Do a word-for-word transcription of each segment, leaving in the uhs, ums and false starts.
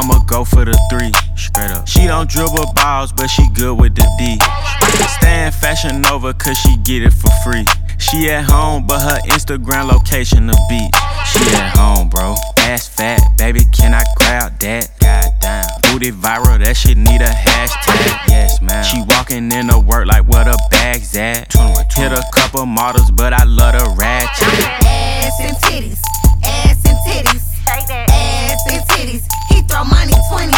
I'ma go for the three. Straight up. She don't dribble balls, but she good with the D. Stay in Fashion Nova, cause she get it for free. She at home, but her Instagram location the beach. She at home, bro. Ass fat, baby, can I grab that? Goddamn. Booty viral, that shit need a hashtag. Yes, man. She walking into work like where the bag's at. Hit a couple models, but I love the ratchet. Ass and titties, ass and titties, ass and titties. He throw money twenties.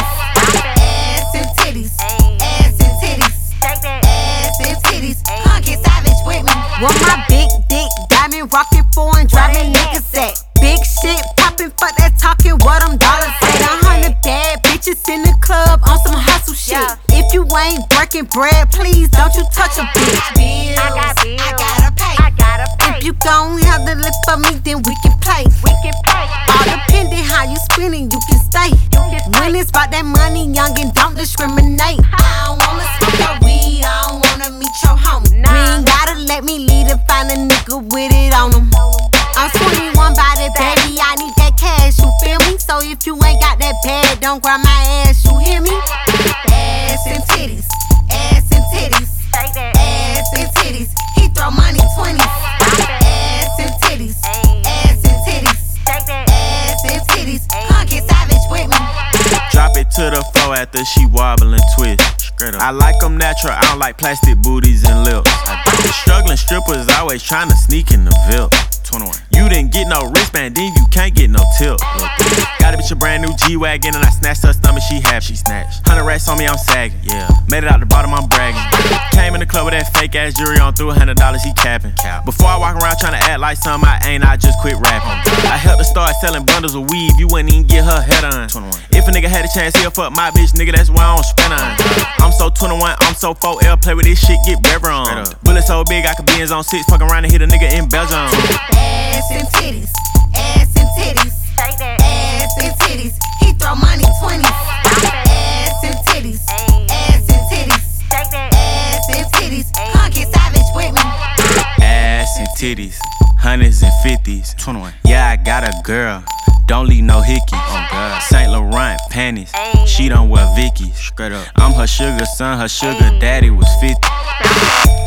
Ass and titties, ass and titties, ass and titties. Come get savage with me. Want my big dick, diamond rockin' foreign, driving niggas at. Big shit poppin', fuck that talking, what them dollars at. A hundred bad bitches in the club on some hustle shit. If you ain't breaking bread, please don't you touch a bitch. Bills, I got bills, I gotta pay. I gotta pay. If you gon' have to live for me, then we can play. We can play. All depending how you spendin', you can stay. You can stay. When it's about that money, young and don't discriminate. I don't wanna smoke your weed, I don't wanna meet your homie. Nah. You ain't gotta let me lead and find a nigga with it on him. I'm twenty-one by the baby, I need that cash, you feel me? So if you ain't got that bag, don't grab my ass, you hear me? Ass and titties, ass and titties, ass and titties. He throw money twenties. Ass and titties, ass and titties, ass and titties. Come get savage with me. Drop it to the floor after she wobble and twist. I like them natural, I don't like plastic booties and lips. Struggling strippers always trying to sneak in the V I P. twenty-one. You didn't get no wristband, then you can't get no tip. Look, got a bitch a brand new G-Wagon and I snatched her stomach, she happy. She snatched. Hundred racks on me, I'm sagging. Yeah. Made it out the bottom, I'm bragging. Came in the club with that fake ass jewelry on, threw a hundred dollars, he capping. Before I walk around trying to act like something I ain't, I just quit rapping. I helped her start selling bundles of weave, you wouldn't even get her head on. twenty-one. If a nigga had a chance, he'll fuck my bitch, nigga, that's why I don't spend on. I'm so twenty-one, I'm so four L, play with this shit, get better on. Bullet so big, I could be in zone six, fuck around and hit a nigga in Belgium. Ass and titties, ass and titties, ass and titties. He throw money twenties. Ass and titties, ass and titties, ass and titties. Come get savage with me. Ass and titties, hundreds and fifties. twenty-one. Yeah, I got a girl. Don't leave no hickeys. Oh God. Saint Laurent panties. She don't wear Vickies. Straight up. I'm her sugar son. Her sugar daddy was fifty.